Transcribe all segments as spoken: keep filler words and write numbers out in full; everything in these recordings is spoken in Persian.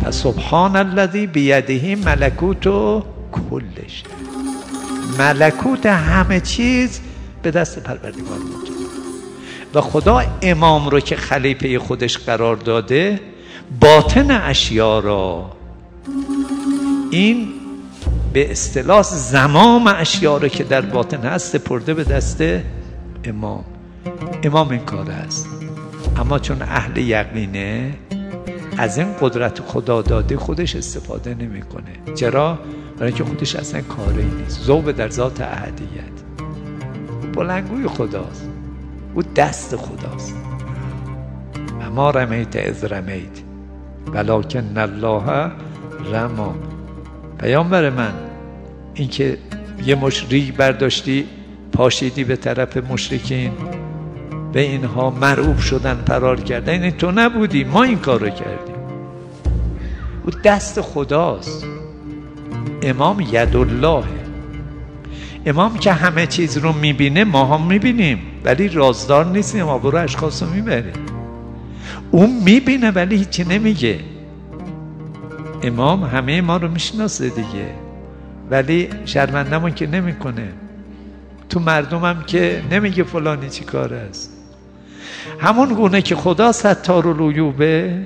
سبحان الذی بیده ملکوت کل شیء، ملکوت همه چیز به دست پروردگار متعال. و خدا امام رو که خلیفه خودش قرار داده، باطن اشیا را، این به اصطلاح زمام اشیا رو که در باطن هست سپرده به دست امام. امام این کار است، اما چون اهل یقینه از این قدرت خدا داده خودش استفاده نمیکنه. چرا؟ برای اینکه خودش اصلا کاری نیست. ذوب در ذات احدیت، بلندگوی خداست، او دست خداست. و ما رمیت اذ رمیت ولکن الله رما. پیامبر من، این که یه مش ریگ برداشتی پاشیدی به طرف مشرکین، به اینها مرعوب شدن، فرار کردن، این تو نبودی، ما این کار رو کردیم. او دست خداست. امام یدالله، امام که همه چیز رو میبینه، ما هم میبینیم ولی رازدار نیستیم، ما برو اشخاص رو میبریم. اون میبینه ولی هیچی نمیگه. امام همه ما رو میشناسه دیگه، ولی شرمندمون که نمیکنه. تو مردمم که نمیگه فلانی چی کار است. همون گونه که خدا ستار العیوبه،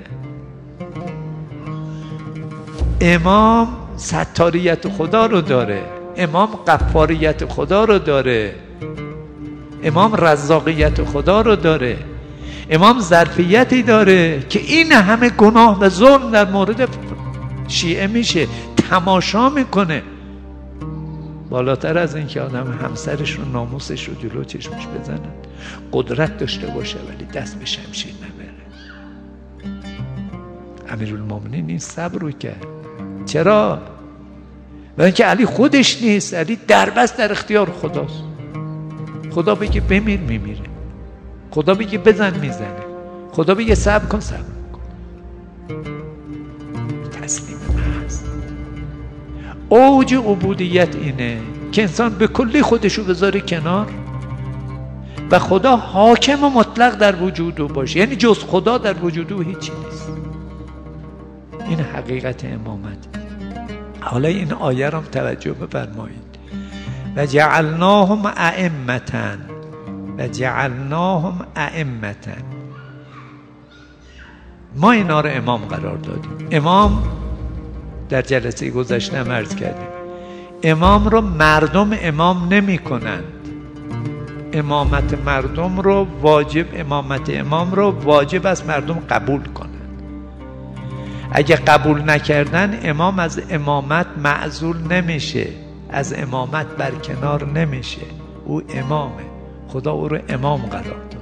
امام ستاریت خدا رو داره، امام غفاریت خدا رو داره، امام رزاقیت خدا رو داره، امام ظرفیتی داره که این همه گناه و ظلم در مورد شیعه میشه، تماشا میکنه. بالاتر از این که آدم همسرش رو، ناموسش رو جلو چشمش بزنن، قدرت داشته باشه ولی دست به شمشیر نبره. امیرالمومنین این صبر رو کرد. چرا؟ برای اینکه علی خودش نیست، علی دربست در اختیار خداست. خدا بگه بمیر میمیره، خدا بگه بزن میزنه، خدا بگه صبر کن صبر کن. تسلیم محض. اوج عبودیت اینه که انسان به کلی خودشو بذاره کنار و خدا حاکم و مطلق در وجود او باشه، یعنی جز خدا در وجود او هیچی نیست. این حقیقت امامت. حالا این آیه را توجه بفرمایید. و جعلناهم ائمة و جعلناهم ائمة، ما اینا رو امام قرار دادیم. امام در جلسه گذشته هم عرض کردیم، امام رو مردم امام نمی کنند. امامت مردم رو واجب امامت امام رو واجب از مردم قبول کنند. اگه قبول نکردن، امام از امامت معزول نمیشه، از امامت برکنار نمیشه. او امامه، خدا او رو امام قرار داد.